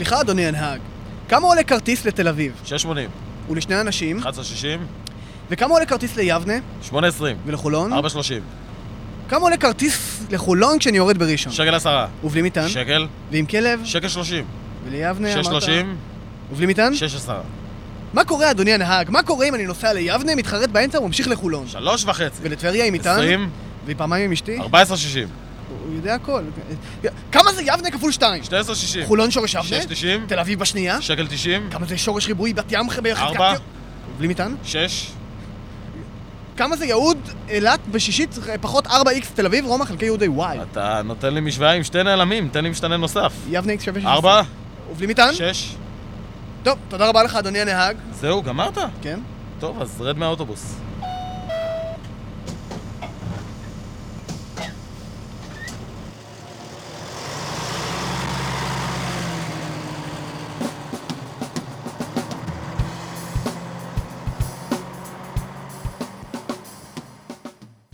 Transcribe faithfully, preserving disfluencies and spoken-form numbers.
סליחה, אדוני הנהג. כמה עולה כרטיס לתל אביב? שש שמונים. ולשני אנשים? אחת עשרה שישים. וכמה עולה כרטיס ליבנה? שמונה עשרים. ולחולון? ארבע שלושים. כמה עולה כרטיס לחולון כשאני יורד בראשון? שקל עשרה. ובלי מטען? שקל. ועם כלב? שקל שלושים. וליבנה אמרת? שש שלושים. ובלי מטען? שש עשרה. מה קורה, אדוני הנהג? מה קורה אם אני נוסע ליבנה, מתחרט באמצע וממשיך לחולון? שלוש וחצי. ולטבריה עם מטען? עשרים. ופעמיים עם אשתי? ארבע עשרה שישים. הוא יודע הכל. כמה זה יבנה כפול שתיים? שתים עשרה שישים. חולון שורש יבנה? שש תשעים. תל אביב בשנייה? שקל תשעים. כמה זה שורש ריבועי בת ים בחזקת? ארבע. בלי מטען? שש. כמה זה יהוד אילת בשישית פחות ארבע איקס תל אביב רומא חלקי יהודי וואי? אתה נותן לי משוואה עם שתי נעלמים, תן לי משתנה נוסף. יבנה איקס שווה שש. ארבע. ובלי מטען? שש. טוב, תודה רבה לך אדוני הנהג. זהו, גמרת? כן. טוב, אז רד מהאוטובוס.